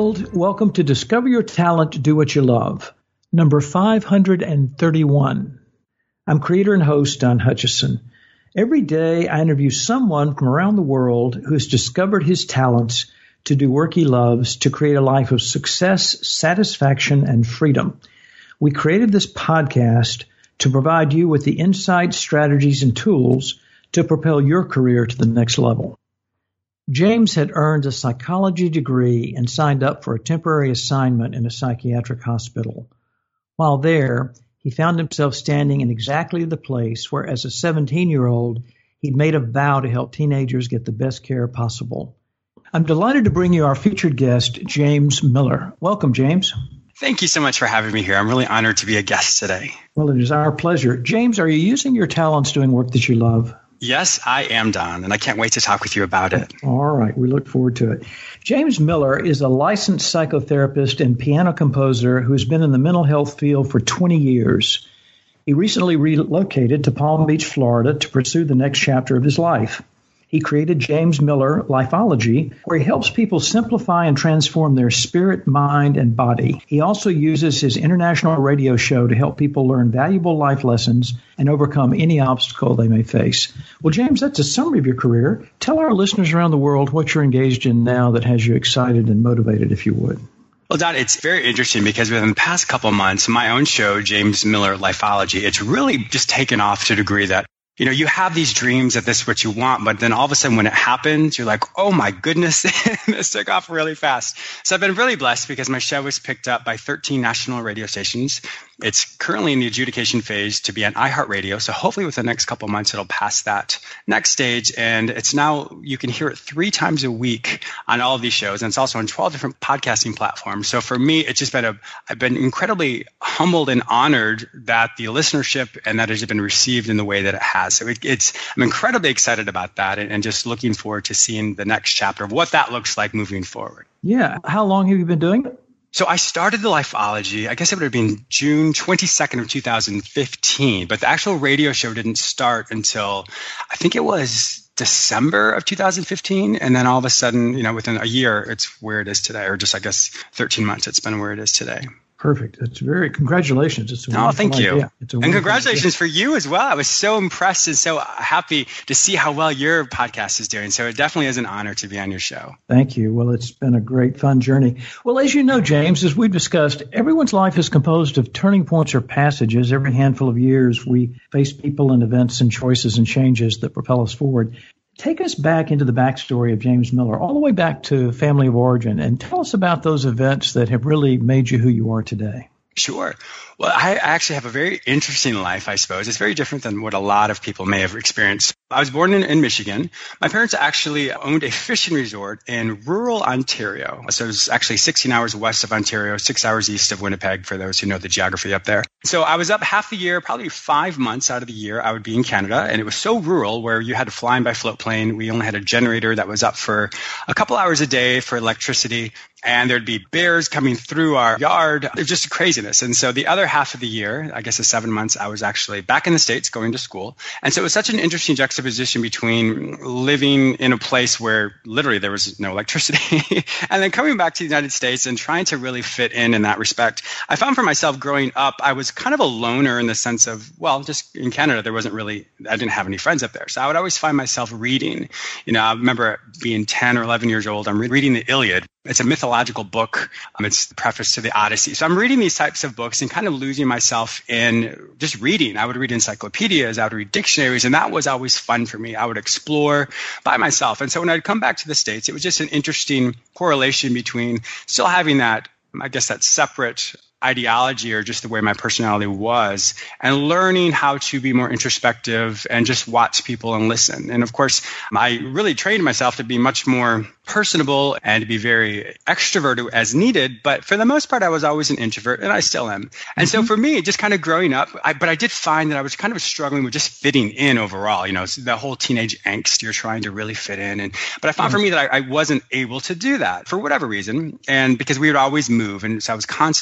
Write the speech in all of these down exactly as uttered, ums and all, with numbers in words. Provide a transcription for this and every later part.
world. Welcome to Discover Your Talent, Do What You Love, number five hundred thirty-one. I'm creator and host Don Hutchison. Every day I interview someone from around the world who has discovered his talents to do work he loves to create a life of success, satisfaction, and freedom. We created this podcast to provide you with the insights, strategies, and tools to propel your career to the next level. James had earned a psychology degree and signed up for a temporary assignment in a psychiatric hospital. While there, he found himself standing in exactly the place where, as a seventeen-year-old, he'd made a vow to help teenagers get the best care possible. I'm delighted to bring you our featured guest, James Miller. Welcome, James. Thank you so much for having me here. I'm really honored to be a guest today. Well, it is our pleasure. James, are you using your talents doing work that you love? Yes, I am, Don, and I can't wait to talk with you about it. All right. We look forward to it. James Miller is a licensed psychotherapist and piano composer who has been in the mental health field for twenty years. He recently relocated to Palm Beach, Florida, to pursue the next chapter of his life. He created James Miller Lifeology, where he helps people simplify and transform their spirit, mind, and body. He also uses his international radio show to help people learn valuable life lessons and overcome any obstacle they may face. Well, James, that's a summary of your career. Tell our listeners around the world what you're engaged in now that has you excited and motivated, if you would. Well, Don, it's very interesting because within the past couple of months, my own show, James Miller Lifeology, it's really just taken off to a degree that you know, you have these dreams that this is what you want, but then all of a sudden when it happens, you're like, oh my goodness, this took off really fast. So I've been really blessed because my show was picked up by thirteen national radio stations. It's currently in the adjudication phase to be on iHeartRadio. So hopefully within the next couple of months, it'll pass that next stage. And it's now, you can hear it three times a week on all of these shows. And it's also on twelve different podcasting platforms. So for me, it's just been a, I've been incredibly humbled and honored that the listenership and that it has been received in the way that it has. So it, it's, I'm incredibly excited about that and, and just looking forward to seeing the next chapter of what that looks like moving forward. Yeah. How long have you been doing it? So I started the Lifeology, I guess it would have been June twenty-second of two thousand fifteen, but the actual radio show didn't start until I think it was December of two thousand fifteen. And then all of a sudden, you know, within a year, it's where it is today, or just, I guess, thirteen months, it's been where it is today. Perfect. That's very, congratulations. It's a oh, thank you. Idea. It's a and congratulations idea. for you as well. I was so impressed and so happy to see how well your podcast is doing. So it definitely is an honor to be on your show. Thank you. Well, it's been a great, fun journey. Well, as you know, James, as we've discussed, everyone's life is composed of turning points or passages. Every handful of years, we face people and events and choices and changes that propel us forward. Take us back into the backstory of James Miller, all the way back to family of origin, and tell us about those events that have really made you who you are today. Sure. Well, I actually have a very interesting life, I suppose. It's very different than what a lot of people may have experienced. I was born in, in Michigan. My parents actually owned a fishing resort in rural Ontario. So it was actually sixteen hours west of Ontario, six hours east of Winnipeg, for those who know the geography up there. So I was up half the year, probably five months out of the year, I would be in Canada. And it was so rural where you had to fly in by float plane. We only had a generator that was up for a couple hours a day for electricity. And there'd be bears coming through our yard. It was just craziness. And so the other half of the year, I guess the seven months, I was actually back in the States going to school. And so it was such an interesting juxtaposition between living in a place where literally there was no electricity and then coming back to the United States and trying to really fit in in that respect. I found for myself growing up, I was kind of a loner in the sense of, well, just in Canada, there wasn't really, I didn't have any friends up there. So I would always find myself reading. You know, I remember being ten or eleven years old, I'm reading the Iliad. It's a mythological book. Um, it's the preface to the Odyssey. So I'm reading these types of books and kind of losing myself in just reading. I would read encyclopedias, I would read dictionaries, and that was always fun for me. I would explore by myself. And so when I'd come back to the States, it was just an interesting correlation between still having that, I guess, that separate ideology or just the way my personality was, and learning how to be more introspective and just watch people and listen. And of course, I really trained myself to be much more personable and to be very extroverted as needed. But for the most part, I was always an introvert, and I still am. And mm-hmm. so for me, just kind of growing up, I, but I did find that I was kind of struggling with just fitting in overall. You know, the whole teenage angst, you're trying to really fit in. And but I found mm-hmm. for me that I, I wasn't able to do that for whatever reason. And because we would always move, and so I was constantly moving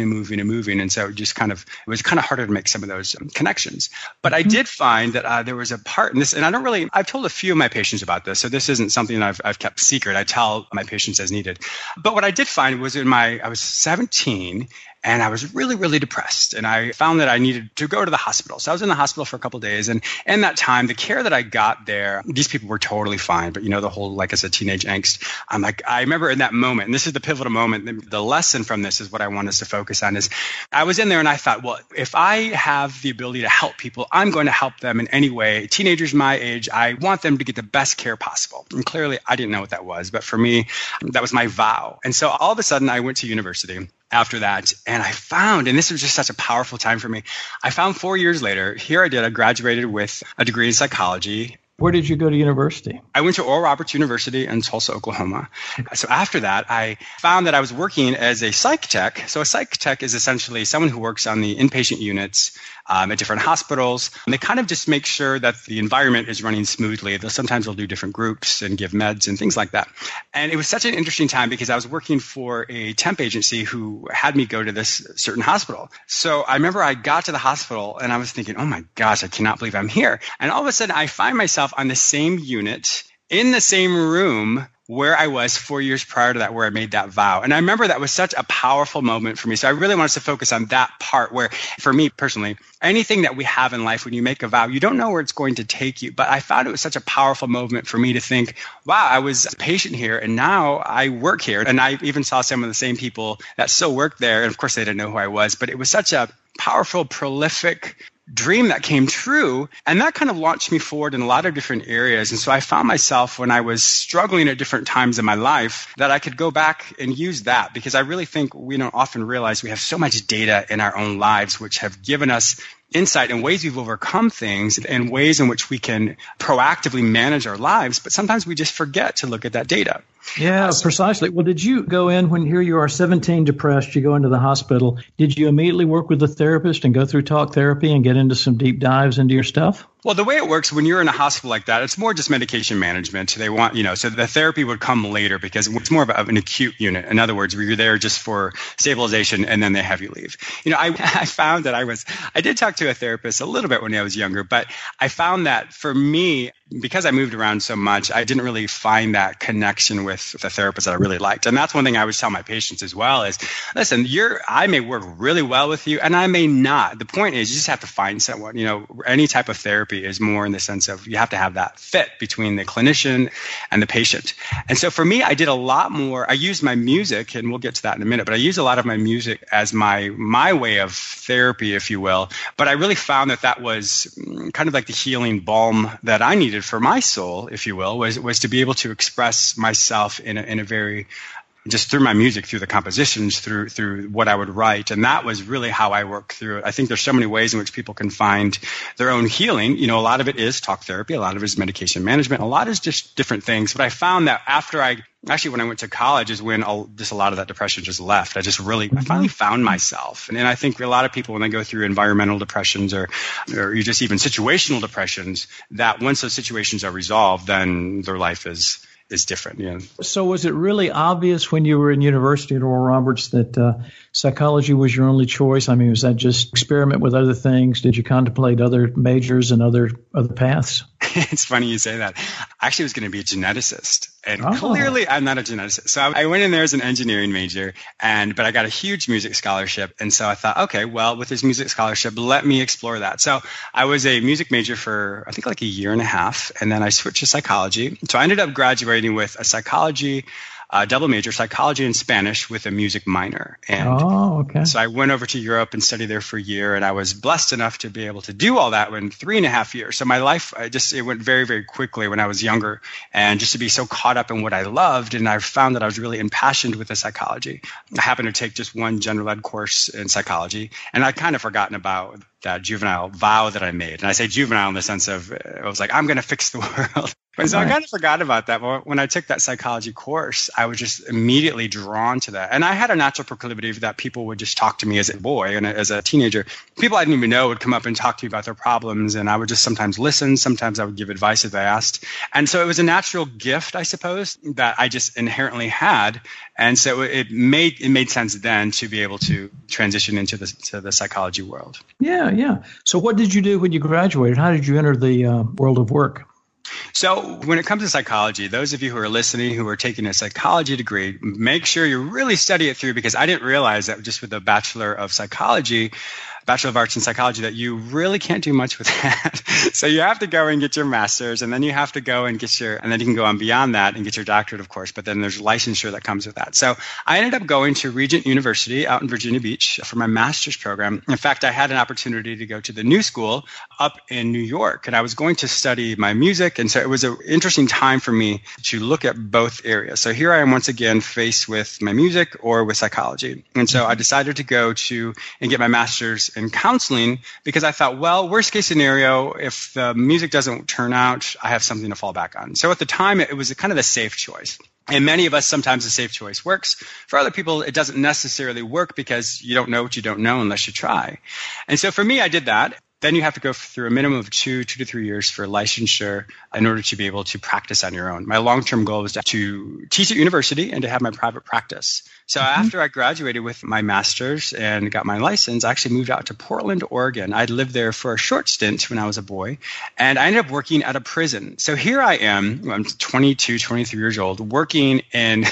and moving and moving. And so it just kind of, it was kind of harder to make some of those um, connections. But I did find that uh, there was a part in this, and I don't really, I've told a few of my patients about this, so this isn't something I've, I've kept secret. I tell my patients as needed. But what I did find was in my, I was seventeen, and I was really, really depressed. And I found that I needed to go to the hospital. So I was in the hospital for a couple of days. And in that time, the care that I got there, these people were totally fine. But, you know, the whole, like I said, teenage angst. I'm like, I remember in that moment, and this is the pivotal moment, the, the lesson from this is what I want us to focus on is I was in there and I thought, well, if I have the ability to help people, I'm going to help them in any way. Teenagers my age, I want them to get the best care possible. And clearly, I didn't know what that was. But for me, that was my vow. And so all of a sudden, I went to university after that. And I found, and this was just such a powerful time for me, I found four years later, here I did, I graduated with a degree in psychology. Where did you go to university? I went to Oral Roberts University in Tulsa, Oklahoma. So after that, I found that I was working as a psych tech. So a psych tech is essentially someone who works on the inpatient units um, at different hospitals. And they kind of just make sure that the environment is running smoothly. They'll sometimes they'll do different groups and give meds and things like that. And it was such an interesting time because I was working for a temp agency who had me go to this certain hospital. So I remember I got to the hospital and I was thinking, oh my gosh, I cannot believe I'm here. And all of a sudden I find myself on the same unit in the same room where I was four years prior to that, where I made that vow. And I remember that was such a powerful moment for me. So I really want us to focus on that part where, for me personally, anything that we have in life, when you make a vow, you don't know where it's going to take you. But I found it was such a powerful moment for me to think, wow, I was a patient here and now I work here. And I even saw some of the same people that still work there. And of course, they didn't know who I was, but it was such a powerful, prolific dream that came true. And that kind of launched me forward in a lot of different areas. And so I found myself when I was struggling at different times in my life that I could go back and use that, because I really think we don't often realize we have so much data in our own lives, which have given us insight and ways we've overcome things and ways in which we can proactively manage our lives. But sometimes we just forget to look at that data. Yeah, precisely. Well, did you go in when here you are seventeen depressed, you go into the hospital. Did you immediately work with a therapist and go through talk therapy and get into some deep dives into your stuff? Well, the way it works when you're in a hospital like that, it's more just medication management. They want, you know, so the therapy would come later because it's more of an acute unit. In other words, where you're there just for stabilization and then they have you leave. You know, I, I found that I was, I did talk to a therapist a little bit when I was younger, but I found that for me, because I moved around so much, I didn't really find that connection with the therapist that I really liked. And that's one thing I always tell my patients as well is, listen, you're, I may work really well with you and I may not. The point is you just have to find someone. You know, any type of therapy is more in the sense of you have to have that fit between the clinician and the patient. And so for me, I did a lot more. I used my music, and we'll get to that in a minute, but I used a lot of my music as my my way of therapy, if you will. But I really found that that was kind of like the healing balm that I needed for my soul, if you will, was was to be able to express myself in a, in a very just through my music, through the compositions, through through what I would write. And that was really how I worked through it. I think there's so many ways in which people can find their own healing. You know, a lot of it is talk therapy. A lot of it is medication management. A lot is just different things. But I found that after I actually, when I went to college is when I'll, just a lot of that depression just left. I just really, I finally found myself. And, and I think a lot of people, when they go through environmental depressions or, or just even situational depressions, that once those situations are resolved, then their life is is different. Yeah. So was it really obvious when you were in university at Oral Roberts that uh, psychology was your only choice? I mean, was that just experiment with other things? Did you contemplate other majors and other other paths? It's funny you say that. I actually was going to be a geneticist. And oh. clearly I'm not a geneticist. So I went in there as an engineering major, and but I got a huge music scholarship. And so I thought, okay, well, with this music scholarship, let me explore that. So I was a music major for, I think, like a year and a half. And then I switched to psychology. So I ended up graduating with a psychology Uh, double major, psychology and Spanish with a music minor. And oh, okay. So I went over to Europe and studied there for a year, and I was blessed enough to be able to do all that in three and a half years. So my life, I just it went very, very quickly when I was younger, and just to be so caught up in what I loved, and I found that I was really impassioned with the psychology. I happened to take just one general ed course in psychology, and I'd kind of forgotten about that juvenile vow that I made. And I say juvenile in the sense of, I was like, I'm going to fix the world. And so I kind of forgot about that. But when I took that psychology course, I was just immediately drawn to that. And I had a natural proclivity that people would just talk to me as a boy and as a teenager. People I didn't even know would come up and talk to me about their problems. And I would just sometimes listen. Sometimes I would give advice if they asked. And so it was a natural gift, I suppose, that I just inherently had. And so it made it made sense then to be able to transition into the, to the psychology world. Yeah, yeah. So what did you do when you graduated? How did you enter the uh, world of work? So when it comes to psychology, those of you who are listening who are taking a psychology degree, make sure you really study it through, because I didn't realize that just with the Bachelor of Psychology, Bachelor of Arts in Psychology, that you really can't do much with that. So you have to go and get your master's, and then you have to go and get your, and then you can go on beyond that and get your doctorate, of course, but then there's licensure that comes with that. So I ended up going to Regent University out in Virginia Beach for my master's program. In fact, I had an opportunity to go to the New School up in New York, and I was going to study my music. And so it was an interesting time for me to look at both areas. So here I am once again faced with my music or with psychology. And so I decided to go to and get my master's in counseling, because I thought, well, worst case scenario, if the music doesn't turn out, I have something to fall back on. So at the time, it was kind of a safe choice. And many of us, sometimes a safe choice works. For other people, it doesn't necessarily work because you don't know what you don't know unless you try. And so for me, I did that. Then you have to go through a minimum of two, two to three years for licensure in order to be able to practice on your own. My long-term goal was to teach at university and to have my private practice. So mm-hmm. after I graduated with my master's and got my license, I actually moved out to Portland, Oregon. I'd lived there for a short stint when I was a boy, and I ended up working at a prison. So here I am, I'm twenty-two, twenty-three years old, working in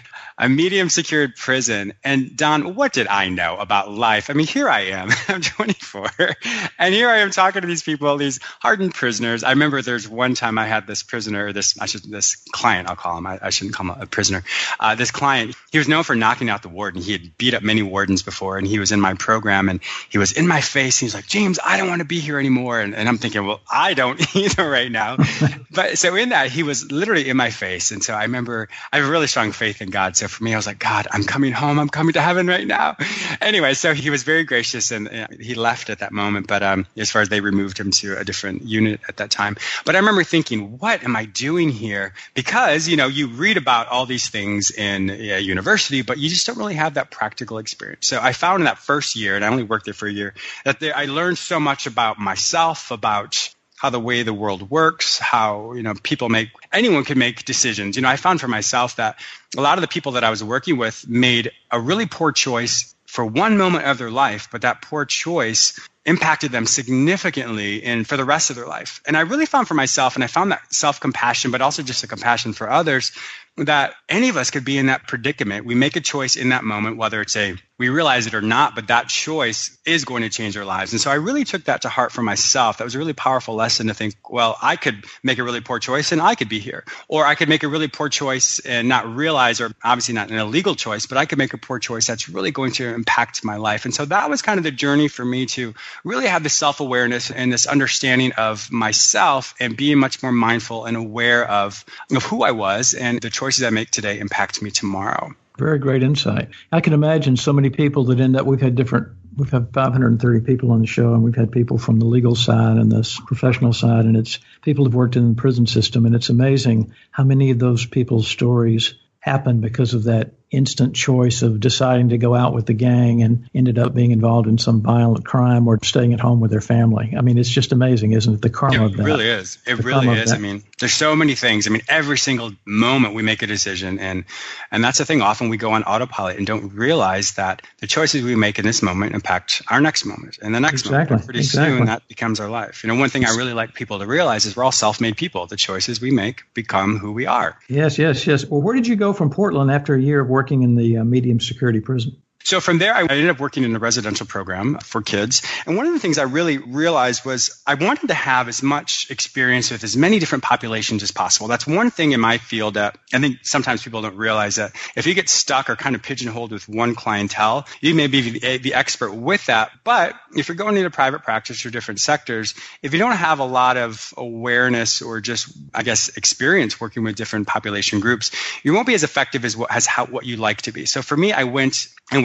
a medium secured prison. And Don, what did I know about life? I mean, here I am, I'm twenty-four, and here I am talking to these people, these hardened prisoners. I remember there's one time I had this prisoner, this I should, this client, I'll call him, I, I shouldn't call him a prisoner. Uh, this client, he was known for knocking out the warden. He had beat up many wardens before, and he was in my program, and he was in my face. He was like, James, I don't want to be here anymore. And, and I'm thinking, well, I don't either right now. But so in that, he was literally in my face. And so I remember I have a really strong faith in God. So for me, I was like, God, I'm coming home. I'm coming to heaven right now. Anyway, so he was very gracious, and uh, he left at that moment. But um, as far as they removed him to a different unit at that time. But I remember thinking, what am I doing here? Because, you know, you read about all these things in uh, university, but you just don't really have that practical experience. So I found in that first year, and I only worked there for a year, that there, I learned so much about myself, about how the way the world works, how, you know, people make, anyone can make decisions. You know, I found for myself that a lot of the people that I was working with made a really poor choice for one moment of their life, but that poor choice impacted them significantly and for the rest of their life. And I really found for myself, and I found that self-compassion, but also just a compassion for others, that any of us could be in that predicament. We make a choice in that moment, whether it's a, we realize it or not, but that choice is going to change our lives. And so I really took that to heart for myself. That was a really powerful lesson to think, well, I could make a really poor choice and I could be here. Or I could make a really poor choice and not realize, or obviously not an illegal choice, but I could make a poor choice that's really going to impact my life. And so that was kind of the journey for me to really have this self-awareness and this understanding of myself and being much more mindful and aware of, of who I was and the choices I make today impact me tomorrow. Very great insight. I can imagine so many people that end up, we've had different, we've had five hundred thirty people on the show, and we've had people from the legal side and the professional side, and it's people who've worked in the prison system, and it's amazing how many of those people's stories happen because of that instant choice of deciding to go out with the gang and ended up being involved in some violent crime or staying at home with their family. I mean, it's just amazing, isn't it? The karma of that. It really is. It really is. I mean, there's so many things. I mean, every single moment we make a decision, and and that's the thing. Often we go on autopilot and don't realize that the choices we make in this moment impact our next moment and the next exactly. moment. Pretty exactly. soon that becomes our life. You know, one thing I really like people to realize is we're all self-made people. The choices we make become who we are. Yes, yes, yes. Well, where did you go from Portland after a year of working in the uh, medium security prison? So from there, I ended up working in a residential program for kids. And one of the things I really realized was I wanted to have as much experience with as many different populations as possible. That's one thing in my field that I think sometimes people don't realize, that if you get stuck or kind of pigeonholed with one clientele, you may be the, the expert with that. But if you're going into private practice or different sectors, if you don't have a lot of awareness or just, I guess, experience working with different population groups, you won't be as effective as what, as how, what you like to be. So for me, I went and worked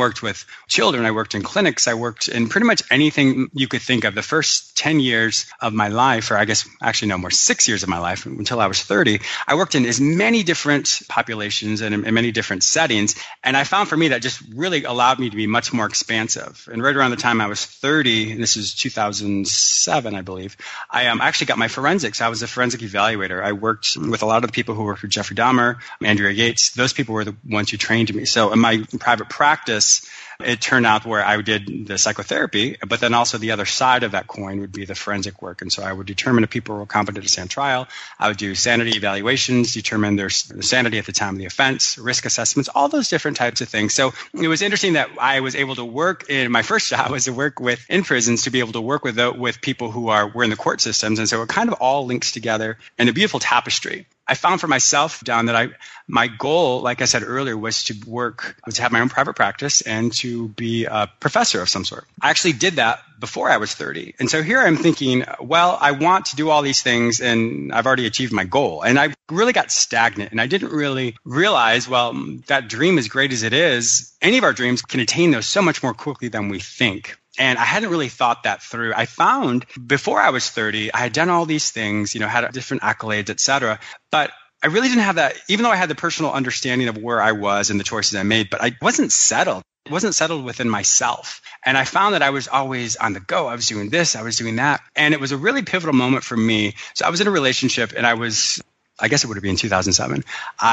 worked with children. I worked in clinics. I worked in pretty much anything you could think of. The first ten years of my life, or I guess actually no more, six years of my life until I was thirty, I worked in as many different populations and in, in many different settings. And I found for me that just really allowed me to be much more expansive. And right around the time I was thirty, and this is two thousand seven, I believe, I um, actually got my forensics. I was a forensic evaluator. I worked with a lot of the people who worked with Jeffrey Dahmer, Andrea Yates. Those people were the ones who trained me. So in my private practice, it turned out where I did the psychotherapy, but then also the other side of that coin would be the forensic work. And so I would determine if people were competent to stand trial. I would do sanity evaluations, determine their sanity at the time of the offense, risk assessments, all those different types of things. So it was interesting that I was able to work in my first job was to work with in prisons to be able to work with with people who are were in the court systems. And so it kind of all links together in a beautiful tapestry. I found for myself, Don, that I my goal, like I said earlier, was to work, was to have my own private practice and to be a professor of some sort. I actually did that before I was thirty. And so here I'm thinking, well, I want to do all these things and I've already achieved my goal. And I really got stagnant and I didn't really realize, well, that dream, as great as it is, any of our dreams can attain those so much more quickly than we think. And I hadn't really thought that through. I found before I was thirty, I had done all these things, you know, had different accolades, et cetera. But I really didn't have that, even though I had the personal understanding of where I was and the choices I made, but I wasn't settled. I wasn't settled within myself. And I found that I was always on the go. I was doing this, I was doing that. And it was a really pivotal moment for me. So I was in a relationship and I was I guess it would have been in two thousand seven.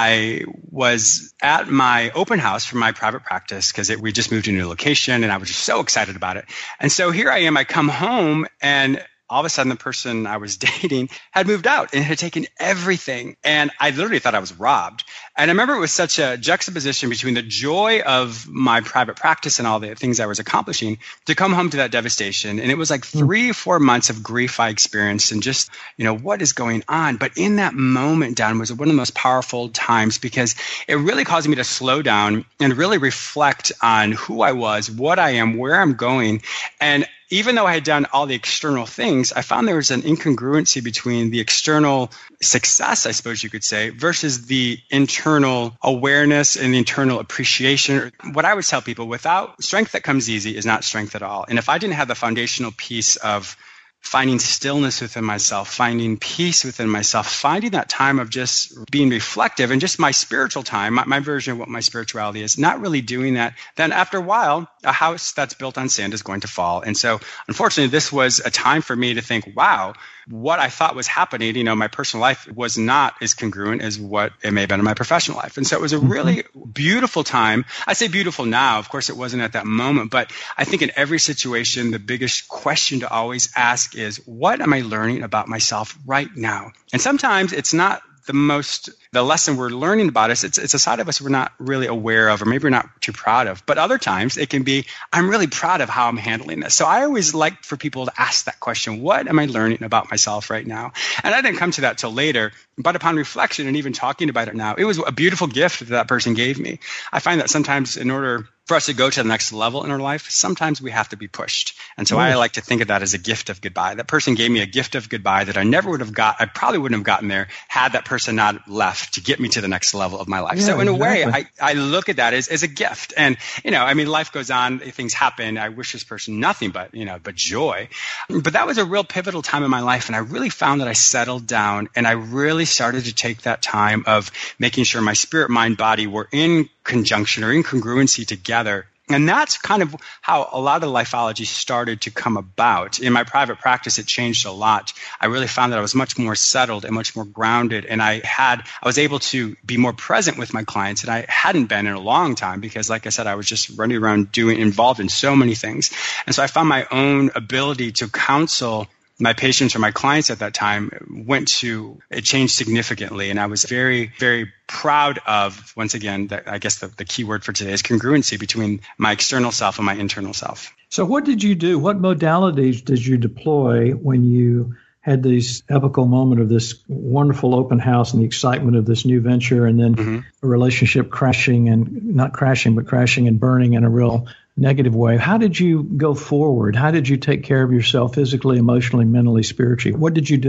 I was at my open house for my private practice because we just moved to a new location and I was just so excited about it. And so here I am, I come home and all of a sudden the person I was dating had moved out and had taken everything. And I literally thought I was robbed. And I remember it was such a juxtaposition between the joy of my private practice and all the things I was accomplishing to come home to that devastation. And it was like three, four months of grief I experienced and just, you know, what is going on? But in that moment, Don, was one of the most powerful times because it really caused me to slow down and really reflect on who I was, what I am, where I'm going. And even though I had done all the external things, I found there was an incongruency between the external success, I suppose you could say, versus the internal awareness and the internal appreciation. What I would tell people, without strength that comes easy is not strength at all. And if I didn't have the foundational piece of finding stillness within myself, finding peace within myself, finding that time of just being reflective and just my spiritual time, my, my version of what my spirituality is, not really doing that, then after a while, a house that's built on sand is going to fall. And so unfortunately, this was a time for me to think, wow, what I thought was happening, you know, my personal life was not as congruent as what it may have been in my professional life. And so it was a really beautiful time. I say beautiful now. Of course, it wasn't at that moment. But I think in every situation, the biggest question to always ask is, what am I learning about myself right now? And sometimes it's not the most, the lesson we're learning about us, it's, it's a side of us we're not really aware of, or maybe we're not too proud of. But other times it can be, I'm really proud of how I'm handling this. So I always like for people to ask that question, what am I learning about myself right now? And I didn't come to that till later, but upon reflection and even talking about it now, it was a beautiful gift that that person gave me. I find that sometimes in order for us to go to the next level in our life, sometimes we have to be pushed. And so I like to think of that as a gift of goodbye. That person gave me a gift of goodbye that I never would have got. I probably wouldn't have gotten there had that person not left to get me to the next level of my life. Yeah, so in a exactly. way, I, I look at that as, as a gift. And, you know, I mean, life goes on, things happen. I wish this person nothing but, you know, but joy. But that was a real pivotal time in my life. And I really found that I settled down and I really started to take that time of making sure my spirit, mind, body were in conjunction or in congruency together. And that's kind of how a lot of lifeology started to come about. In my private practice, it changed a lot. I really found that I was much more settled and much more grounded. And I had, I was able to be more present with my clients. And I hadn't been in a long time because, like I said, I was just running around doing, involved in so many things. And so I found my own ability to counsel my patients or my clients at that time went to, it changed significantly. And I was very, very proud of, once again, that I guess the, the key word for today is congruency between my external self and my internal self. So what did you do? What modalities did you deploy when you had this epical moment of this wonderful open house and the excitement of this new venture and then mm-hmm. a relationship crashing and not crashing, but crashing and burning in a real negative way? How did you go forward? How did you take care of yourself physically, emotionally, mentally, spiritually? What did you do?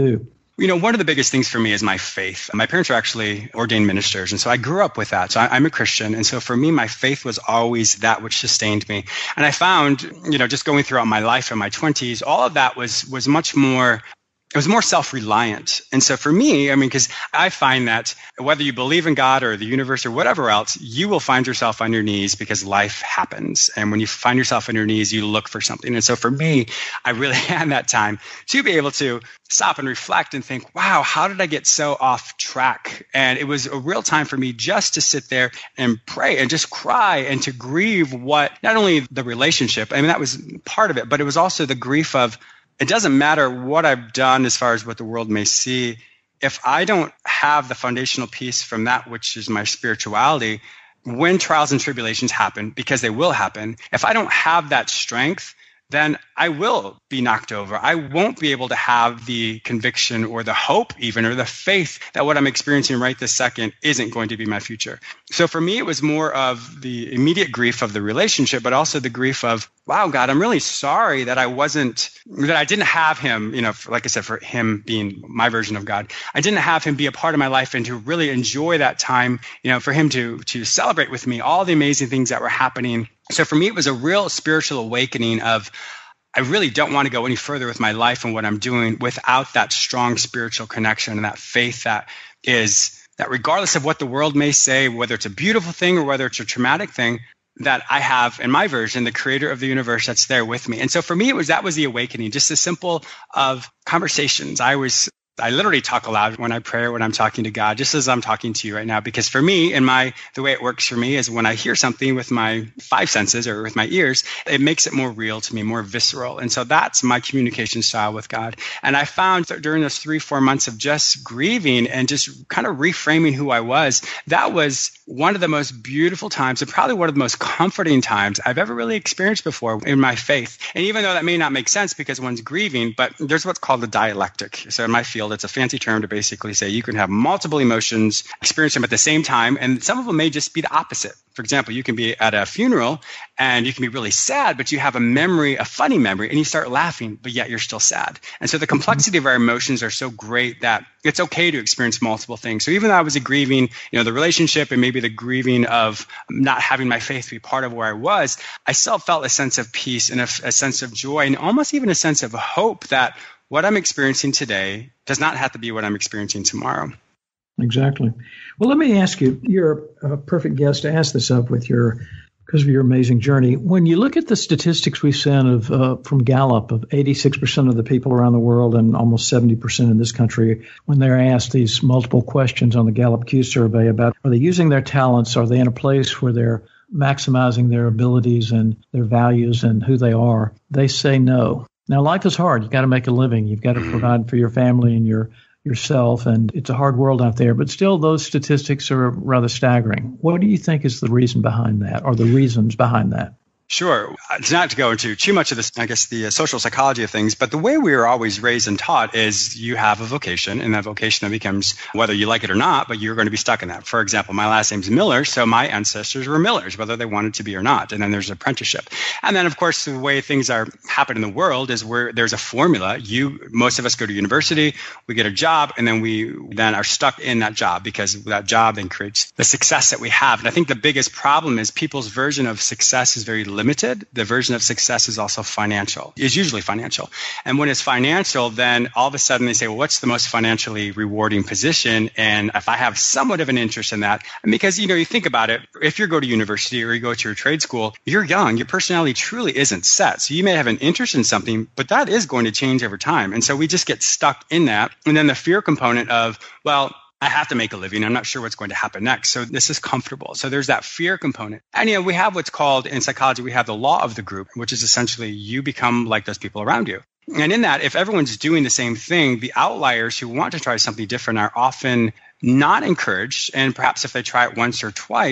You know, one of the biggest things for me is my faith. My parents are actually ordained ministers, and so I grew up with that. So I, I'm a Christian, and so for me, my faith was always that which sustained me. And I found, you know, just going throughout my life in my twenties, all of that was was much more it was more self-reliant. And so for me, I mean, because I find that whether you believe in God or the universe or whatever else, you will find yourself on your knees because life happens. And when you find yourself on your knees, you look for something. And so for me, I really had that time to be able to stop and reflect and think, wow, how did I get so off track? And it was a real time for me just to sit there and pray and just cry and to grieve what, not only the relationship, I mean, that was part of it, but it was also the grief of, it doesn't matter what I've done as far as what the world may see. If I don't have the foundational piece from that, which is my spirituality, when trials and tribulations happen, because they will happen, if I don't have that strength, then I will be knocked over. I won't be able to have the conviction or the hope even or the faith that what I'm experiencing right this second isn't going to be my future. So for me, it was more of the immediate grief of the relationship, but also the grief of, wow, God, I'm really sorry that I wasn't, that I didn't have him, you know, for, like I said, for him being my version of God, I didn't have him be a part of my life and to really enjoy that time, you know, for him to to celebrate with me all the amazing things that were happening. So for me, it was a real spiritual awakening of, I really don't want to go any further with my life and what I'm doing without that strong spiritual connection and that faith that is, that regardless of what the world may say, whether it's a beautiful thing or whether it's a traumatic thing, that I have in my version, the creator of the universe that's there with me. And so for me, it was, that was the awakening, just as simple of conversations. I was I literally talk aloud when I pray or when I'm talking to God, just as I'm talking to you right now. Because for me, and my the way it works for me is when I hear something with my five senses or with my ears, it makes it more real to me, more visceral. And so that's my communication style with God. And I found that during those three, four months of just grieving and just kind of reframing who I was, that was one of the most beautiful times and probably one of the most comforting times I've ever really experienced before in my faith. And even though that may not make sense because one's grieving, but there's what's called the dialectic. So in my field, it's a fancy term to basically say you can have multiple emotions, experience them at the same time, and some of them may just be the opposite. For example, you can be at a funeral and you can be really sad, but you have a memory, a funny memory, and you start laughing, but yet you're still sad. And so the complexity of our emotions are so great that it's okay to experience multiple things. So even though I was grieving, you know, the relationship and maybe the grieving of not having my faith be part of where I was, I still felt a sense of peace and a, a sense of joy and almost even a sense of hope that what I'm experiencing today does not have to be what I'm experiencing tomorrow. Exactly. Well, let me ask you, you're a perfect guest to ask this of with your, because of your amazing journey. When you look at the statistics we've seen of, uh, from Gallup of eighty-six percent of the people around the world and almost seventy percent in this country, when they're asked these multiple questions on the Gallup Q survey about are they using their talents, are they in a place where they're maximizing their abilities and their values and who they are, they say no. Now, life is hard. You've got to make a living. You've got to provide for your family and your yourself, and it's a hard world out there. But still, those statistics are rather staggering. What do you think is the reason behind that, or the reasons behind that? Sure. It's not to go into too much of this, I guess, the uh, social psychology of things, but the way we were always raised and taught is you have a vocation, and that vocation then becomes whether you like it or not, but you're going to be stuck in that. For example, my last name's Miller, so my ancestors were Millers, whether they wanted to be or not. And then there's apprenticeship. And then, of course, the way things are happen in the world is where there's a formula. You, most of us go to university, we get a job, and then we then are stuck in that job because that job then creates the success that we have. And I think the biggest problem is people's version of success is very limited. Limited. The version of success is also financial, is usually financial. And when it's financial, then all of a sudden they say, well, what's the most financially rewarding position? And if I have somewhat of an interest in that, and because, you know, you think about it, if you go to university or you go to your trade school, you're young, your personality truly isn't set. So you may have an interest in something, but that is going to change over time. And so we just get stuck in that. And then the fear component of, well, I have to make a living. I'm not sure what's going to happen next. So this is comfortable. So there's that fear component. And, you know, we have what's called in psychology, we have the law of the group, which is essentially you become like those people around you. And in that, if everyone's doing the same thing, the outliers who want to try something different are often not encouraged. And perhaps if they try it once or twice,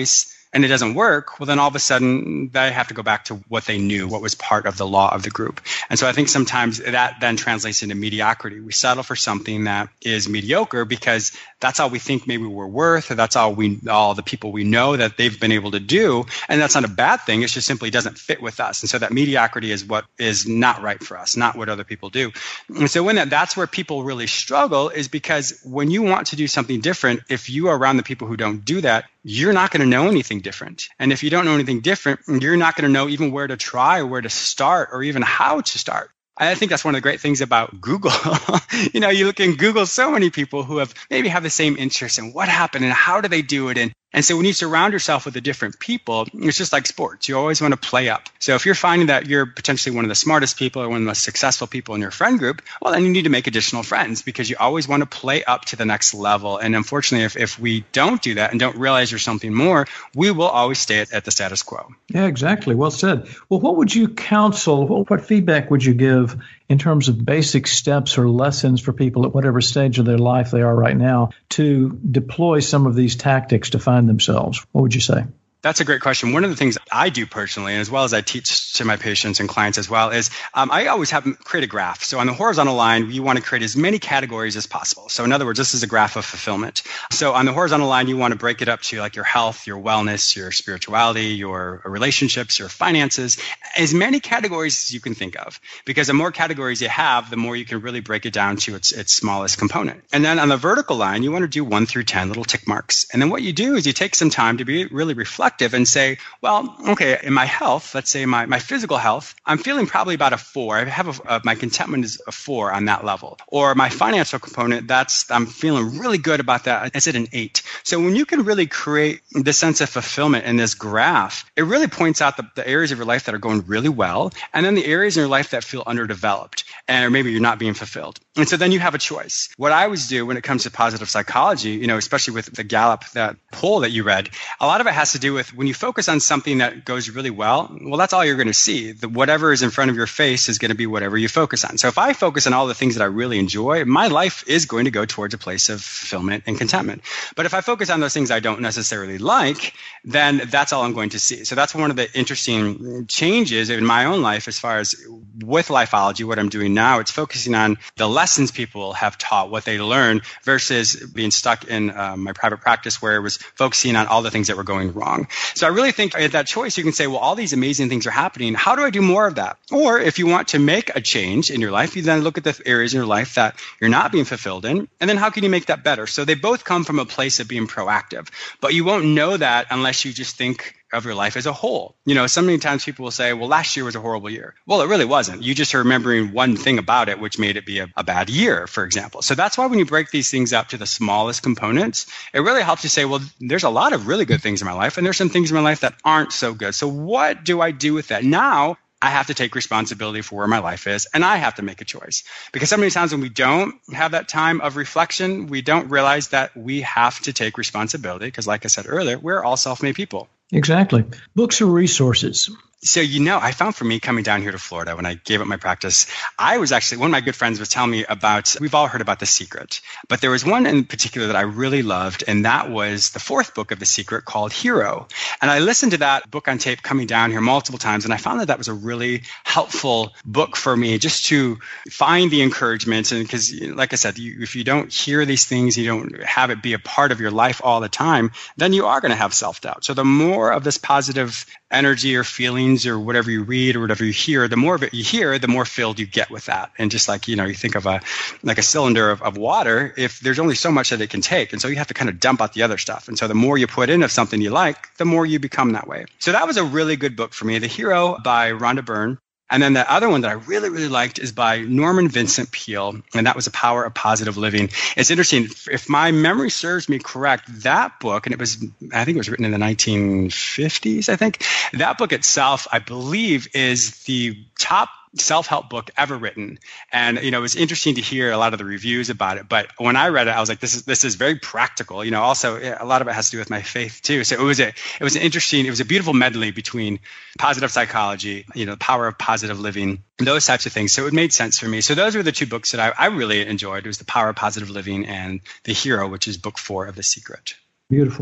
and it doesn't work, well, then all of a sudden they have to go back to what they knew, what was part of the law of the group. And so I think sometimes that then translates into mediocrity. We settle for something that is mediocre because that's all we think maybe we're worth, or that's all we, all the people we know that they've been able to do. And that's not a bad thing. It just simply doesn't fit with us. And so that mediocrity is what is not right for us, not what other people do. And so when that, that's where people really struggle, is because when you want to do something different, if you are around the people who don't do that, you're not going to know anything different. And if you don't know anything different, you're not going to know even where to try or where to start or even how to start. I think that's one of the great things about Google. You know, you look in Google, so many people who have maybe have the same interests and what happened and how do they do it. And And so when you surround yourself with the different people, it's just like sports. You always want to play up. So if you're finding that you're potentially one of the smartest people or one of the most successful people in your friend group, well, then you need to make additional friends because you always want to play up to the next level. And unfortunately, if, if we don't do that and don't realize there's something more, we will always stay at, at the status quo. Yeah, exactly. Well said. Well, what would you counsel, what, what feedback would you give in terms of basic steps or lessons for people at whatever stage of their life they are right now to deploy some of these tactics to find themselves? What would you say? That's a great question. One of the things I do personally, and as well as I teach to my patients and clients as well, is um, I always have them create a graph. So on the horizontal line, you want to create as many categories as possible. So in other words, this is a graph of fulfillment. So on the horizontal line, you want to break it up to like your health, your wellness, your spirituality, your relationships, your finances, as many categories as you can think of. Because the more categories you have, the more you can really break it down to its, its smallest component. And then on the vertical line, you want to do one through ten little tick marks. And then what you do is you take some time to be really reflective and say, well, okay, in my health, let's say my, my physical health, I'm feeling probably about a four. I have a, uh, my contentment is a four on that level. Or my financial component, that's I'm feeling really good about that. It's at an eight. So when you can really create the sense of fulfillment in this graph, it really points out the, the areas of your life that are going really well, and then the areas in your life that feel underdeveloped, and or maybe you're not being fulfilled. And so then you have a choice. What I always do when it comes to positive psychology, you know, especially with the Gallup, that poll that you read, a lot of it has to do with when you focus on something that goes really well, well, that's all you're going to see. The, whatever is in front of your face is going to be whatever you focus on. So if I focus on all the things that I really enjoy, my life is going to go towards a place of fulfillment and contentment. But if I focus on those things I don't necessarily like, then that's all I'm going to see. So that's one of the interesting changes in my own life as far as with Lifeology, what I'm doing now. It's focusing on the lessons people have taught, what they learn, versus being stuck in uh, my private practice where it was focusing on all the things that were going wrong. So I really think at that choice, you can say, well, all these amazing things are happening. How do I do more of that? Or if you want to make a change in your life, you then look at the areas in your life that you're not being fulfilled in, and then how can you make that better? So they both come from a place of being proactive, but you won't know that unless you just think of your life as a whole. You know, so many times people will say, well, last year was a horrible year. Well, it really wasn't. You just are remembering one thing about it, which made it be a, a bad year, for example. So that's why when you break these things up to the smallest components, it really helps you say, well, there's a lot of really good things in my life, and there's some things in my life that aren't so good. So what do I do with that? Now, I have to take responsibility for where my life is, and I have to make a choice. Because so many times when we don't have that time of reflection, we don't realize that we have to take responsibility because, like I said earlier, we're all self-made people. Exactly. Books or resources? So, you know, I found for me coming down here to Florida when I gave up my practice, I was actually, one of my good friends was telling me about, we've all heard about The Secret, but there was one in particular that I really loved, and that was the fourth book of The Secret called Hero. And I listened to that book on tape coming down here multiple times, and I found that that was a really helpful book for me just to find the encouragement. And because, like I said, you, if you don't hear these things, you don't have it be a part of your life all the time, then you are going to have self-doubt. So the more of this positive energy or feelings or whatever you read or whatever you hear, the more of it you hear, the more filled you get with that. And just like, you know, you think of a like a cylinder of, of water, if there's only so much that it can take. And so you have to kind of dump out the other stuff. And so the more you put in of something you like, the more you become that way. So that was a really good book for me. The Hero by Rhonda Byrne. And then the other one that I really, really liked is by Norman Vincent Peale, and that was The Power of Positive Living. It's interesting. If my memory serves me correct, that book, and it was, I think it was written in the nineteen fifties, I think. That book itself, I believe, is the top self-help book ever written. And, you know, it was interesting to hear a lot of the reviews about it. But when I read it, I was like, this is this is very practical. You know, also a lot of it has to do with my faith too. So it was a it was an interesting, it was a beautiful medley between positive psychology, you know, the power of positive living, those types of things. So it made sense for me. So those were the two books that I, I really enjoyed. It was The Power of Positive Living and The Hero, which is book four of The Secret. Beautiful.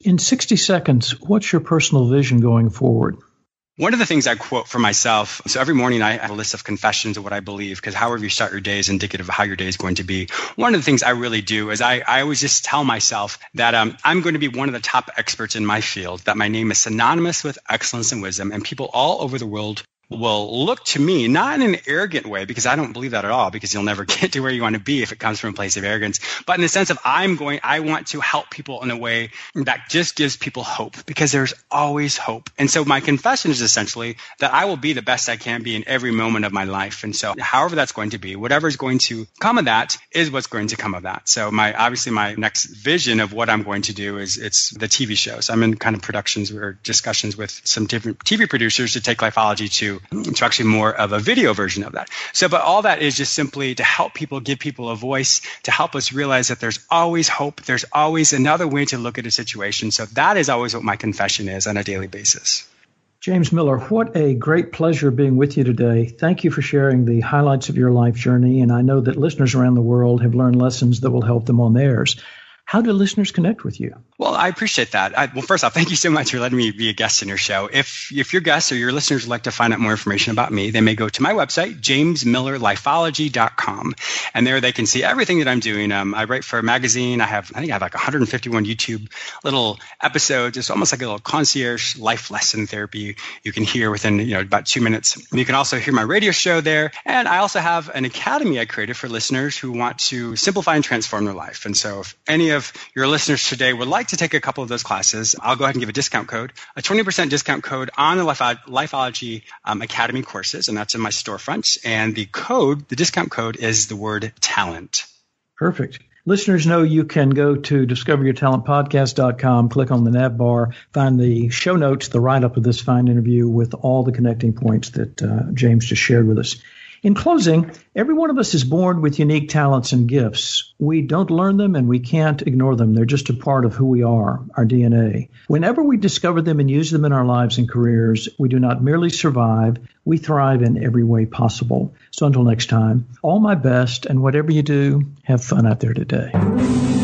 in sixty seconds, what's your personal vision going forward? One of the things I quote for myself, so every morning I have a list of confessions of what I believe, because however you start your day is indicative of how your day is going to be. One of the things I really do is I, I always just tell myself that um, I'm going to be one of the top experts in my field, that my name is synonymous with excellence and wisdom, and people all over the world will look to me, not in an arrogant way, because I don't believe that at all, because you'll never get to where you want to be if it comes from a place of arrogance, but in the sense of I'm going, I want to help people in a way that just gives people hope, because there's always hope. And so my confession is essentially that I will be the best I can be in every moment of my life. And so however that's going to be, whatever is going to come of that is what's going to come of that. So my, obviously my next vision of what I'm going to do is it's the T V shows. I'm in kind of productions or discussions with some different T V producers to take Lifeology to to actually more of a video version of that. So, but all that is just simply to help people, give people a voice, to help us realize that there's always hope. There's always another way to look at a situation. So that is always what my confession is on a daily basis. James Miller, what a great pleasure being with you today. Thank you for sharing the highlights of your life journey. And I know that listeners around the world have learned lessons that will help them on theirs. How do listeners connect with you? Well, I appreciate that. I, well, first off, thank you so much for letting me be a guest in your show. If if your guests or your listeners would like to find out more information about me, they may go to my website, james miller lifeology dot com. And there they can see everything that I'm doing. Um, I write for a magazine. I have, I think I have like one hundred fifty-one YouTube little episodes. It's almost like a little concierge life lesson therapy you can hear within, you know, about two minutes. You can also hear my radio show there. And I also have an academy I created for listeners who want to simplify and transform their life. And so if any of your listeners today would like to take a couple of those classes, I'll go ahead and give a discount code, a twenty percent discount code on the Lifeology um, Academy courses, and that's in my storefront. And the code, the discount code is the word talent. Perfect. Listeners know you can go to discover your talent podcast dot com, click on the nav bar, find the show notes, the write-up of this fine interview with all the connecting points that uh, James just shared with us. In closing, every one of us is born with unique talents and gifts. We don't learn them and we can't ignore them. They're just a part of who we are, our D N A. Whenever we discover them and use them in our lives and careers, we do not merely survive, we thrive in every way possible. So until next time, all my best, and whatever you do, have fun out there today.